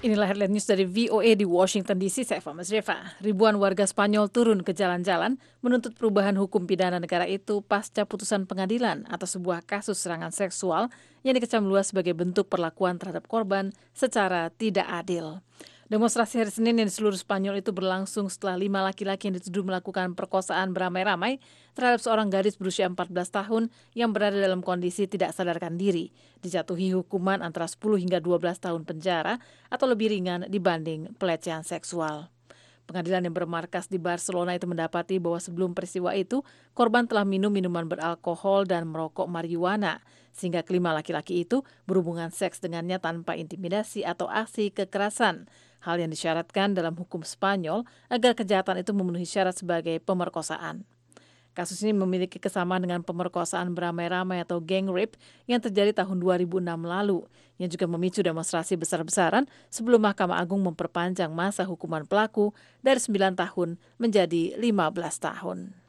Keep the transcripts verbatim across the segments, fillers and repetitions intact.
Inilah headline news dari V O A di Washington D C, saya Fama Zreva. Ribuan warga Spanyol turun ke jalan-jalan menuntut perubahan hukum pidana negara itu pasca putusan pengadilan atas sebuah kasus serangan seksual yang dikecam luas sebagai bentuk perlakuan terhadap korban secara tidak adil. Demonstrasi hari Senin yang di seluruh Spanyol itu berlangsung setelah lima laki-laki yang dituduh melakukan perkosaan beramai-ramai terhadap seorang gadis berusia empat belas tahun yang berada dalam kondisi tidak sadarkan diri, dijatuhi hukuman antara sepuluh hingga dua belas tahun penjara atau lebih ringan dibanding pelecehan seksual. Pengadilan yang bermarkas di Barcelona itu mendapati bahwa sebelum peristiwa itu, korban telah minum minuman beralkohol dan merokok marijuana, sehingga kelima laki-laki itu berhubungan seks dengannya tanpa intimidasi atau aksi kekerasan. Hal yang disyaratkan dalam hukum Spanyol agar kejahatan itu memenuhi syarat sebagai pemerkosaan. Kasus ini memiliki kesamaan dengan pemerkosaan beramai-ramai atau gang rape yang terjadi tahun dua ribu enam lalu, yang juga memicu demonstrasi besar-besaran sebelum Mahkamah Agung memperpanjang masa hukuman pelaku dari sembilan tahun menjadi lima belas tahun.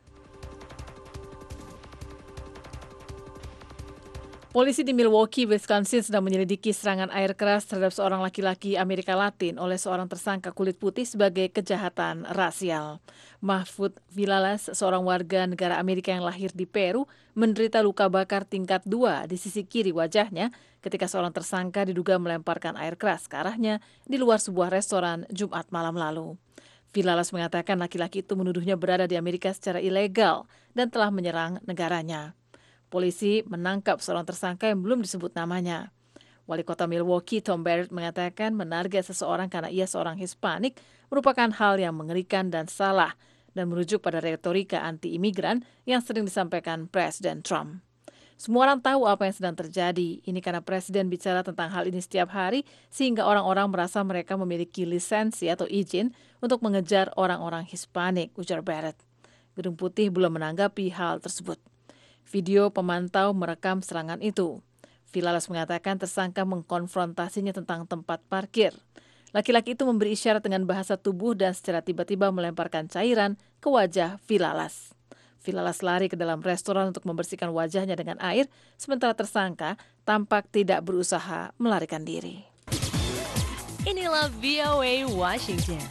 Polisi di Milwaukee, Wisconsin sedang menyelidiki serangan air keras terhadap seorang laki-laki Amerika Latin oleh seorang tersangka kulit putih sebagai kejahatan rasial. Mahfoud Villalas, seorang warga negara Amerika yang lahir di Peru, menderita luka bakar tingkat dua di sisi kiri wajahnya ketika seorang tersangka diduga melemparkan air keras ke arahnya di luar sebuah restoran Jumat malam lalu. Villalas mengatakan laki-laki itu menuduhnya berada di Amerika secara ilegal dan telah menyerang negaranya. Polisi menangkap seorang tersangka yang belum disebut namanya. Wali kota Milwaukee, Tom Barrett, mengatakan menarget seseorang karena ia seorang Hispanik merupakan hal yang mengerikan dan salah dan merujuk pada retorika anti-imigran yang sering disampaikan Presiden Trump. Semua orang tahu apa yang sedang terjadi. Ini karena Presiden bicara tentang hal ini setiap hari sehingga orang-orang merasa mereka memiliki lisensi atau izin untuk mengejar orang-orang Hispanik, ujar Barrett. Gedung Putih belum menanggapi hal tersebut. Video pemantau merekam serangan itu. Villalas mengatakan tersangka mengkonfrontasinya tentang tempat parkir. Laki-laki itu memberi isyarat dengan bahasa tubuh dan secara tiba-tiba melemparkan cairan ke wajah Villalas. Villalas lari ke dalam restoran untuk membersihkan wajahnya dengan air, sementara tersangka tampak tidak berusaha melarikan diri. Inilah V O A Washington.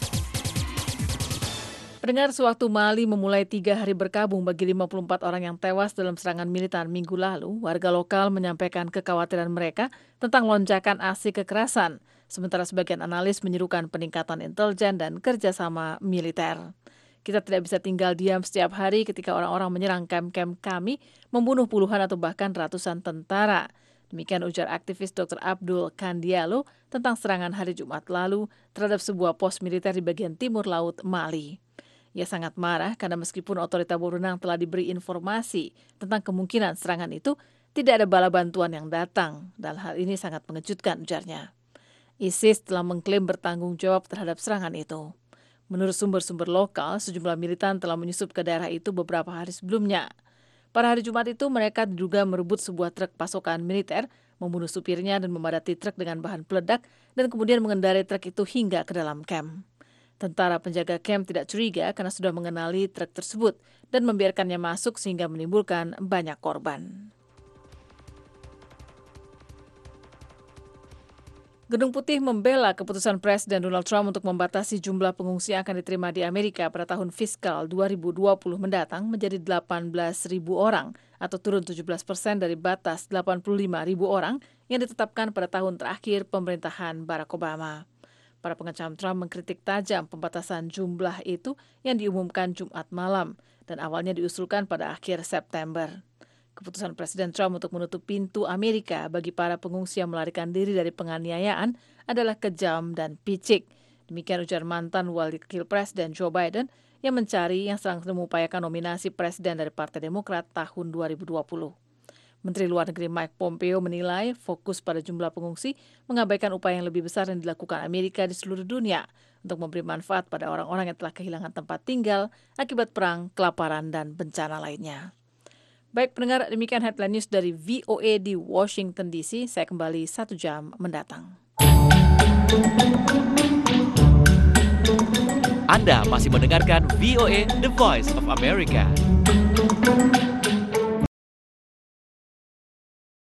Pendengar, sewaktu Mali memulai tiga hari berkabung bagi lima puluh empat orang yang tewas dalam serangan militer minggu lalu, warga lokal menyampaikan kekhawatiran mereka tentang lonjakan aksi kekerasan, sementara sebagian analis menyerukan peningkatan intelijen dan kerjasama militer. Kita tidak bisa tinggal diam setiap hari ketika orang-orang menyerang kamp-kamp kami, membunuh puluhan atau bahkan ratusan tentara. Demikian ujar aktivis Doktor Abdul Kandialo tentang serangan hari Jumat lalu terhadap sebuah pos militer di bagian timur laut Mali. Ia sangat marah karena meskipun otoritas berwenang telah diberi informasi tentang kemungkinan serangan itu, tidak ada bala bantuan yang datang, dan hal ini sangat mengejutkan, ujarnya. ISIS telah mengklaim bertanggung jawab terhadap serangan itu. Menurut sumber-sumber lokal, sejumlah militan telah menyusup ke daerah itu beberapa hari sebelumnya. Pada hari Jumat itu, mereka diduga merebut sebuah truk pasokan militer, membunuh supirnya dan memadati truk dengan bahan peledak, dan kemudian mengendarai truk itu hingga ke dalam kamp. Tentara penjaga kamp tidak curiga karena sudah mengenali truk tersebut dan membiarkannya masuk sehingga menimbulkan banyak korban. Gedung Putih membela keputusan Presiden Donald Trump untuk membatasi jumlah pengungsi yang akan diterima di Amerika pada tahun fiskal dua ribu dua puluh mendatang menjadi delapan belas ribu orang atau turun tujuh belas persen dari batas delapan puluh lima ribu orang yang ditetapkan pada tahun terakhir pemerintahan Barack Obama. Para pengecam Trump mengkritik tajam pembatasan jumlah itu yang diumumkan Jumat malam dan awalnya diusulkan pada akhir September. Keputusan Presiden Trump untuk menutup pintu Amerika bagi para pengungsi yang melarikan diri dari penganiayaan adalah kejam dan picik. Demikian ujar mantan Wakil Presiden Joe Biden yang mencari yang sedang mengupayakan nominasi presiden dari Partai Demokrat tahun dua ribu dua puluh. Menteri Luar Negeri Mike Pompeo menilai fokus pada jumlah pengungsi mengabaikan upaya yang lebih besar yang dilakukan Amerika di seluruh dunia untuk memberi manfaat pada orang-orang yang telah kehilangan tempat tinggal akibat perang, kelaparan, dan bencana lainnya. Baik pendengar, demikian headline news dari V O A di Washington D C. Saya kembali satu jam mendatang. Anda masih mendengarkan V O A The Voice of America.